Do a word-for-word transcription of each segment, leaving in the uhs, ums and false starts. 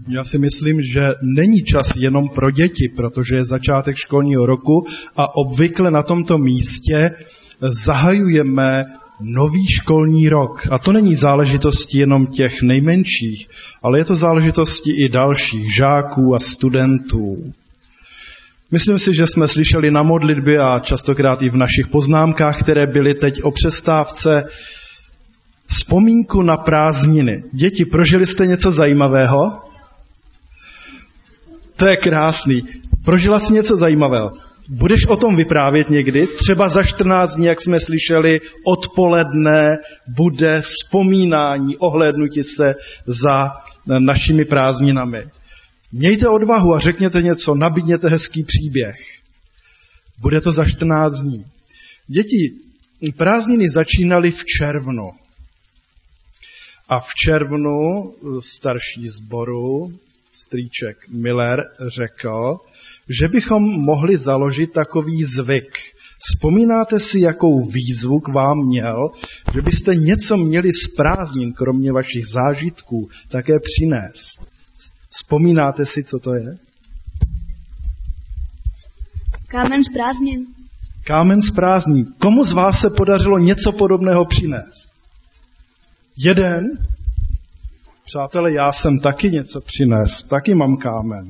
Já si myslím, že není čas jenom pro děti, protože je začátek školního roku a obvykle na tomto místě zahajujeme nový školní rok. A to není záležitostí jenom těch nejmenších, ale je to záležitostí i dalších žáků a studentů. Myslím si, že jsme slyšeli na modlitbě a častokrát i v našich poznámkách, které byly teď o přestávce, vzpomínku na prázdniny. Děti, prožili jste něco zajímavého? To je krásný. Prožila jsi něco zajímavého. Budeš o tom vyprávět někdy? Třeba za čtrnáct dní, jak jsme slyšeli, odpoledne bude vzpomínání, ohlédnutí se za našimi prázdninami. Mějte odvahu a řekněte něco, nabídněte hezký příběh. Bude to za čtrnáct dní. Děti, prázdniny začínaly v červnu. A v červnu starší sboru, strýček Miller, řekl, že bychom mohli založit takový zvyk. Vzpomínáte si, jakou výzvu k vám měl, že byste něco měli z prázdnin, kromě vašich zážitků, také přinést? Vzpomínáte si, co to je? Kámen z prázdnin. Kámen z prázdnin. Komu z vás se podařilo něco podobného přinést? Jeden? Přátelé, já jsem taky něco přines, taky mám kámen.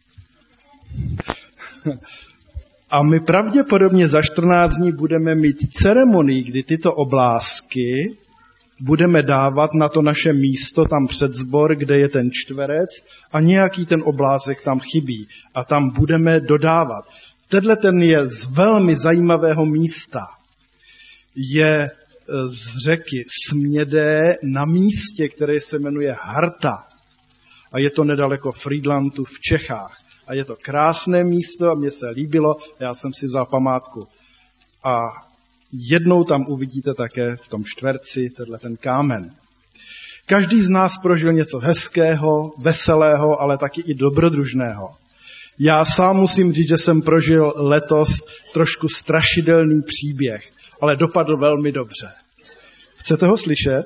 A my pravděpodobně za čtrnáct dní budeme mít ceremonii, kdy tyto oblásky budeme dávat na to naše místo tam před sbor, kde je ten čtverec a nějaký ten oblázek tam chybí a tam budeme dodávat. Tenhle ten je z velmi zajímavého místa. Je z řeky Smědé na místě, které se jmenuje Harta. A je to nedaleko Frýdlantu v Čechách. A je to krásné místo a mně se líbilo, já jsem si vzal památku. A jednou tam uvidíte také v tom čtverci tenhle ten kámen. Každý z nás prožil něco hezkého, veselého, ale taky i dobrodružného. Já sám musím říct, že jsem prožil letos trošku strašidelný příběh, ale dopadl velmi dobře. Chcete ho slyšet?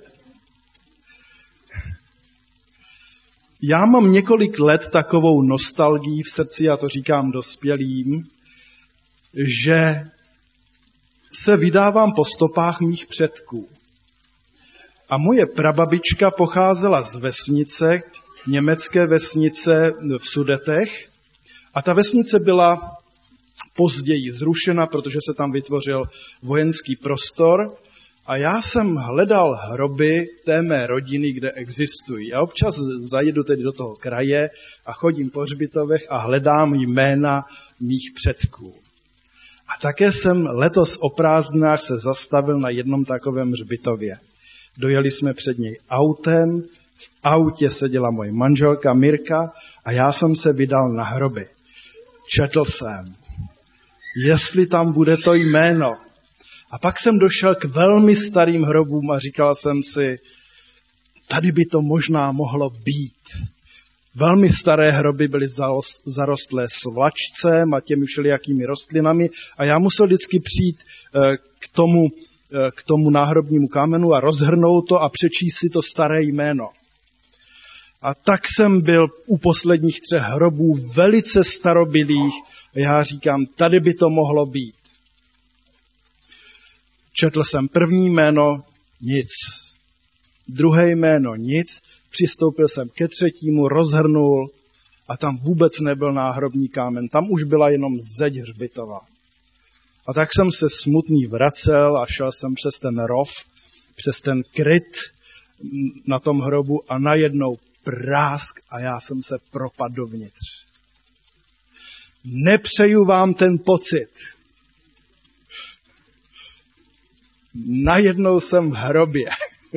Já mám několik let takovou nostalgii v srdci, já to říkám dospělým, že se vydávám po stopách mých předků. A moje prababička pocházela z vesnice, německé vesnice v Sudetech, a ta vesnice byla později zrušena, protože se tam vytvořil vojenský prostor. A já jsem hledal hroby té mé rodiny, kde existují. Já občas zajedu tedy do toho kraje a chodím po hřbitovech a hledám jména mých předků. A také jsem letos o prázdninách se zastavil na jednom takovém hřbitově. Dojeli jsme před něj autem, v autě seděla moje manželka Mirka a já jsem se vydal na hroby. Četl jsem, jestli tam bude to jméno. A pak jsem došel k velmi starým hrobům a říkal jsem si, tady by to možná mohlo být. Velmi staré hroby byly zarostlé svlačcem a těmi všelijakými rostlinami a já musel vždycky přijít k tomu, k tomu náhrobnímu kamenu a rozhrnout to a přečíst si to staré jméno. A tak jsem byl u posledních třech hrobů velice starobylých a já říkám, tady by to mohlo být. Četl jsem první jméno, nic. Druhé jméno, nic. Přistoupil jsem ke třetímu, rozhrnul a tam vůbec nebyl náhrobní kámen. Tam už byla jenom zeď hřbitova. A tak jsem se smutný vracel a šel jsem přes ten rov, přes ten kryt na tom hrobu a najednou prásk a já jsem se propadl dovnitř. Nepřeju vám ten pocit. Najednou jsem v hrobě.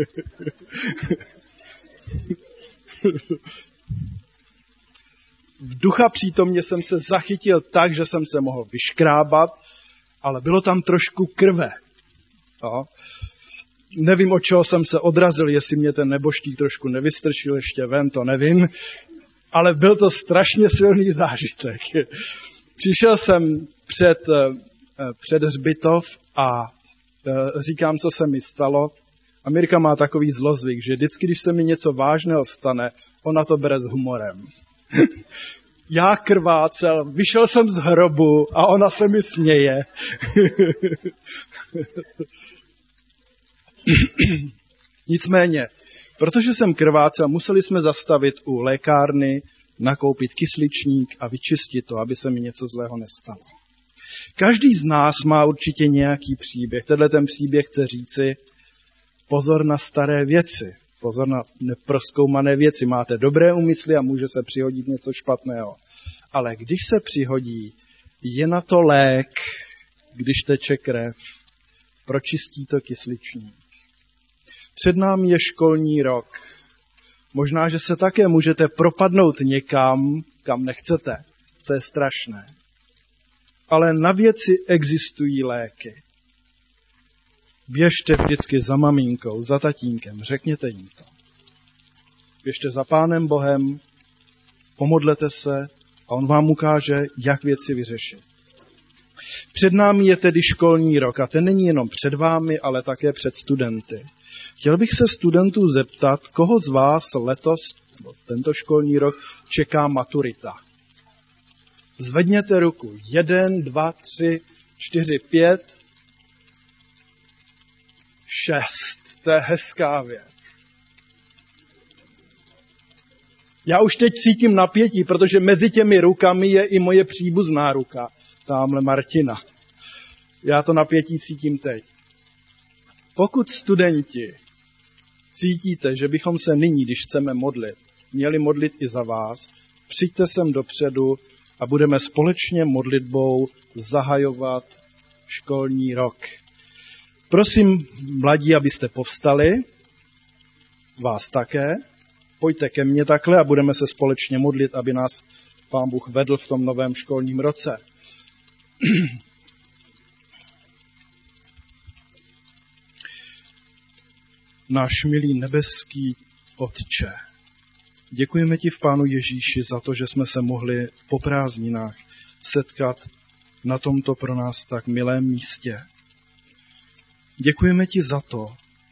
V ducha přítomně jsem se zachytil tak, že jsem se mohl vyškrábat, ale bylo tam trošku krve. No. Nevím, od čeho jsem se odrazil, jestli mě ten nebožtík trošku nevystrčil ještě ven, to nevím, ale byl to strašně silný zážitek. Přišel jsem před, před hřbitov a říkám, co se mi stalo. A Mirka má takový zlozvyk, že vždycky, když se mi něco vážného stane, Ona to bere s humorem. Já krvácel, vyšel jsem z hrobu a ona se mi směje. Nicméně, protože jsem krvácel, museli jsme zastavit u lékárny, nakoupit kysličník a vyčistit to, aby se mi něco zlého nestalo. Každý z nás má určitě nějaký příběh. Tenhle ten příběh chce říci, pozor na staré věci, pozor na neprozkoumané věci. Máte dobré úmysly a může se přihodit něco špatného. Ale když se přihodí, je na to lék, když teče krev, pročistí to kysličník. Před námi je školní rok. Možná, že se také můžete propadnout někam, kam nechcete. To je strašné. Ale na věci existují léky. Běžte vždycky za maminkou, za tatínkem, řekněte jim to. Běžte za Pánem Bohem, pomodlete se a on vám ukáže, jak věci vyřešit. Před námi je tedy školní rok a ten není jenom před vámi, ale také před studenty. Chtěl bych se studentů zeptat, koho z vás letos, nebo tento školní rok, čeká maturita. Zvedněte ruku. Jeden, dva, tři, čtyři, pět, šest. To je hezká věc. Já už teď cítím napětí, protože mezi těmi rukami je i moje příbuzná ruka. Támhle Martina. Já to napětí cítím teď. Pokud studenti cítíte, že bychom se nyní, když chceme modlit, měli modlit i za vás, přijďte sem dopředu a budeme společně modlitbou zahajovat školní rok. Prosím, mladí, abyste povstali, vás také, pojďte ke mně takhle a budeme se společně modlit, aby nás Pán Bůh vedl v tom novém školním roce. Náš milý nebeský Otče, děkujeme ti v Pánu Ježíši za to, že jsme se mohli po prázdninách setkat na tomto pro nás tak milém místě. Děkujeme ti za to,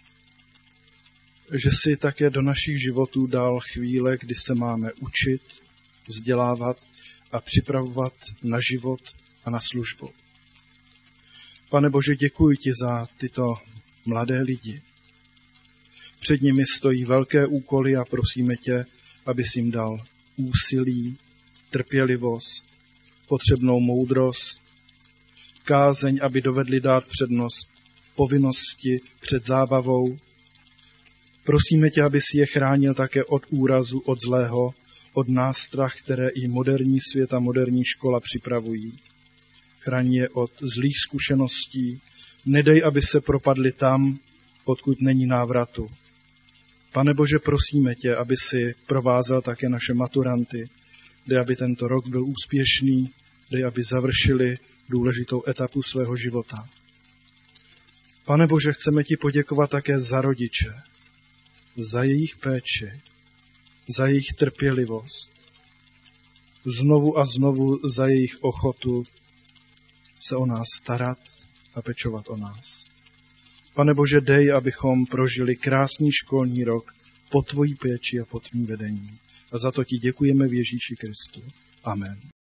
že jsi také do našich životů dal chvíle, kdy se máme učit, vzdělávat a připravovat na život a na službu. Pane Bože, děkuji ti za tyto mladé lidi. Před nimi stojí velké úkoly a prosíme tě, abys jim dal úsilí, trpělivost, potřebnou moudrost, kázeň, aby dovedli dát přednost povinnosti před zábavou. Prosíme tě, abys je chránil také od úrazu, od zlého, od nástrah, které i moderní svět a moderní škola připravují. Chraň je od zlých zkušeností, nedej, aby se propadli tam, odkud není návratu. Pane Bože, prosíme tě, aby si provázel také naše maturanty, dej, aby tento rok byl úspěšný, dej, aby završili důležitou etapu svého života. Pane Bože, chceme ti poděkovat také za rodiče, za jejich péči, za jejich trpělivost, znovu a znovu za jejich ochotu se o nás starat a pečovat o nás. Pane Bože, dej, abychom prožili krásný školní rok pod tvojí péči a pod tvým vedením. A za to ti děkujeme v Ježíši Kristu. Amen.